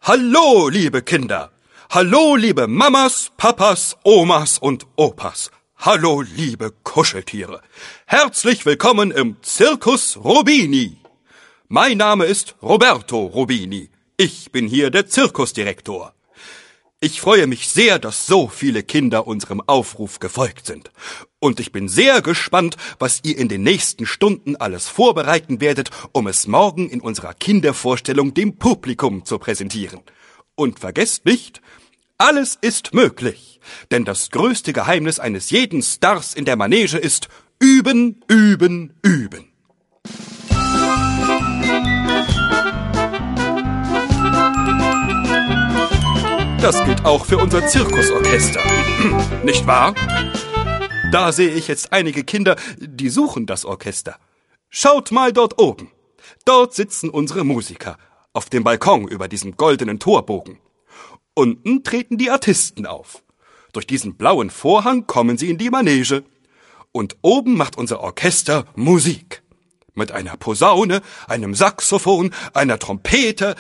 Hallo, liebe Kinder! Hallo, liebe Mamas, Papas, Omas und Opas! Hallo, liebe Kuscheltiere! Herzlich willkommen im Circus Robini! Mein Name ist Roberto Robini. Ich bin hier der Zirkusdirektor. Ich freue mich sehr, dass so viele Kinder unserem Aufruf gefolgt sind. Und ich bin sehr gespannt, was ihr in den nächsten Stunden alles vorbereiten werdet, um es morgen in unserer Kindervorstellung dem Publikum zu präsentieren. Und vergesst nicht, alles ist möglich. Denn das größte Geheimnis eines jeden Stars in der Manege ist üben, üben, üben. Das gilt auch für unser Zirkusorchester. Nicht wahr? Da sehe ich jetzt einige Kinder, die suchen das Orchester. Schaut mal dort oben. Dort sitzen unsere Musiker, auf dem Balkon über diesem goldenen Torbogen. Unten treten die Artisten auf. Durch diesen blauen Vorhang kommen sie in die Manege. Und oben macht unser Orchester Musik. Mit einer Posaune, einem Saxophon, einer Trompete.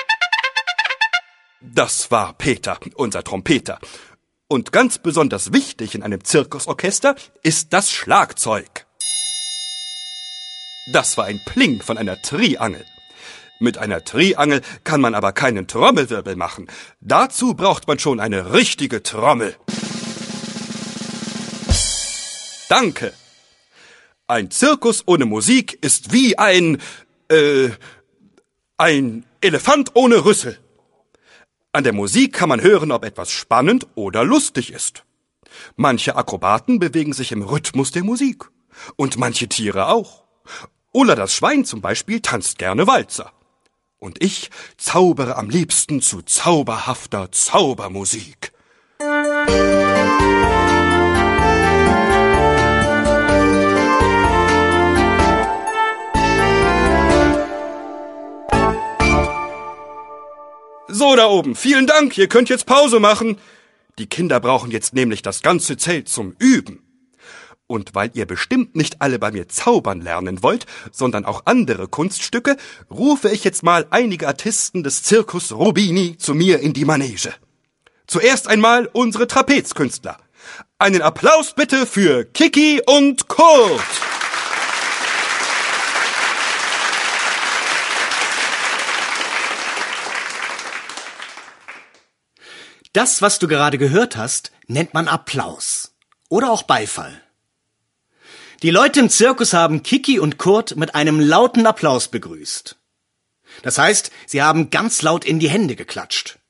Das war Peter, unser Trompeter. Und ganz besonders wichtig in einem Zirkusorchester ist das Schlagzeug. Das war ein Pling von einer Triangel. Mit einer Triangel kann man aber keinen Trommelwirbel machen. Dazu braucht man schon eine richtige Trommel. Danke. Ein Zirkus ohne Musik ist wie ein Elefant ohne Rüssel. An der Musik kann man hören, ob etwas spannend oder lustig ist. Manche Akrobaten bewegen sich im Rhythmus der Musik. Und manche Tiere auch. Ulla das Schwein zum Beispiel tanzt gerne Walzer. Und ich zaubere am liebsten zu zauberhafter Zaubermusik. So, da oben, vielen Dank, ihr könnt jetzt Pause machen. Die Kinder brauchen jetzt nämlich das ganze Zelt zum Üben. Und weil ihr bestimmt nicht alle bei mir zaubern lernen wollt, sondern auch andere Kunststücke, rufe ich jetzt mal einige Artisten des Circus Robini zu mir in die Manege. Zuerst einmal unsere Trapezkünstler. Einen Applaus bitte für Kiki und Kurt. Das, was du gerade gehört hast, nennt man Applaus oder auch Beifall. Die Leute im Zirkus haben Kiki und Kurt mit einem lauten Applaus begrüßt. Das heißt, sie haben ganz laut in die Hände geklatscht.